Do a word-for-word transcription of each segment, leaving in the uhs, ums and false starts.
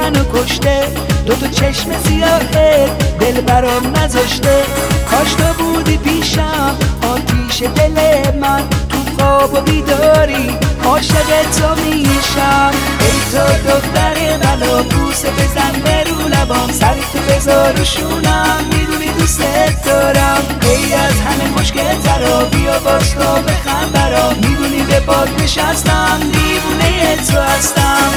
منو کشته، دو تا چشم سیاهه دل برام نذاشته. کاش تو بودی پیشم آتیش دل من، تو خواب و بیداری عاشق تو میشم. ای تو دختر منو بوسه بزن به رو لبام، سر تو بذار رو شونم، میدونی دوست دارم. ای از همه مشکل ترا بیا باش تا بخند برام، میدونی به باد نشستم دیوونه تو هستم.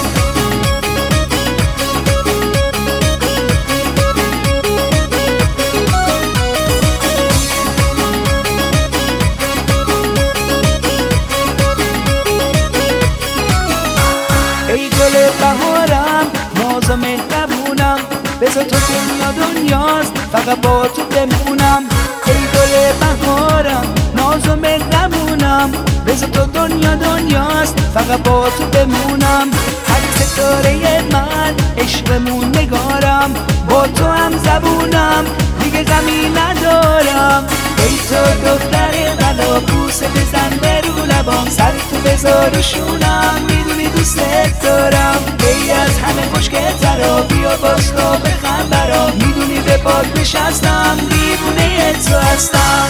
ای گل بهارم ناز و مهربونم، بذار تو دنیا دنیاست فقط با تو بمونم. ای گل بهارم ناز و مهربونم، بذار تو دنیا دنیاست فقط با تو بمونم. هر ستاره من عشقمون نگارم، با تو هم زبونم دیگه غمی ندارم. ای تو دختر منو بوسه بزن به رو لبام، سر تو بذار رو شونم، میدونی دوست دارم. ای از همه مشکل ترا بیا باش تا بخند برام، میدونی به باد نشستم دیوونه تو هستم.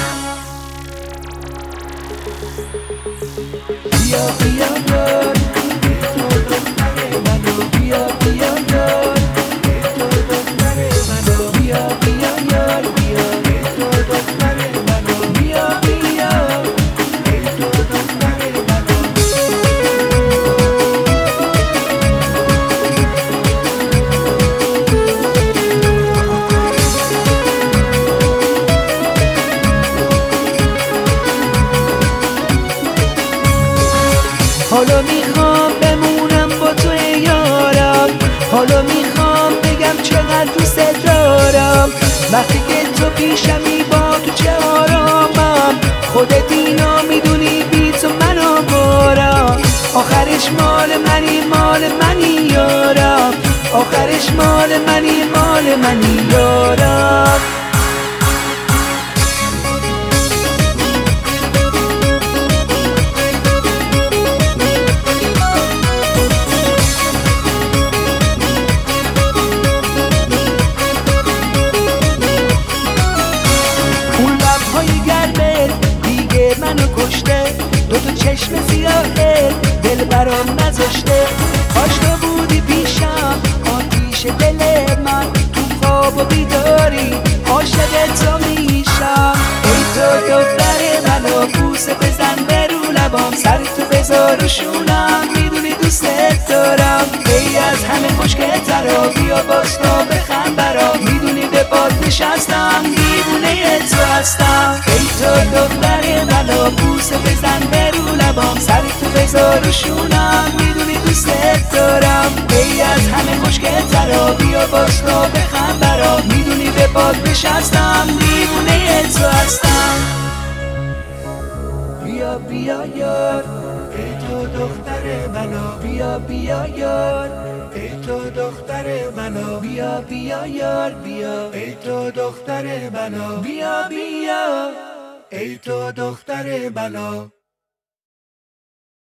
بیا بیا یار تو دختر منو، بیا بیا یار تو دختر منو، بیا بیا یار بیا تو دختر منو، بیا بیا تو دختر منو. حالا میخوام بمونم با تو یارم، حالا میخوام بگم چقدر دوست دارم. وقتی که تو پیشمی با تو چه آرامم، خودت اینو میدونی بی تو منو بارم. آخرش مال منی مال منی یارم، آخرش مال منی مال منی یارم. منو کشته، دو تا چشم سیاهه دل برام نذاشته. کاش تو بودی پیشم آتیش دل من، تو خواب و بیداری عاشق تو میشم. ای تو دختر منو بوسه بزن به رو لبام، سر تو بذار رو شونم، میدونی دوست دارم. ای از همه مشکل ترا بیا باش تا بخند برام، میدونی به باد نشستم دیوونه تو هستم. ای تو دختر منو بوسه بزن به رو لبام، سر تو بذار رو شونم، میدونی دوست دارم. ای از همه مشکل ترا بیا باش تا بخند برام، میدونی به باد نشستم دیوونه تو هستم. بیا بیا یار ای تو دختر منو، بیا بیا یار ای تو دختر منو، بیا بیا یار بیا ای تو دختر منو، بیا بیا ای تو دختر منو.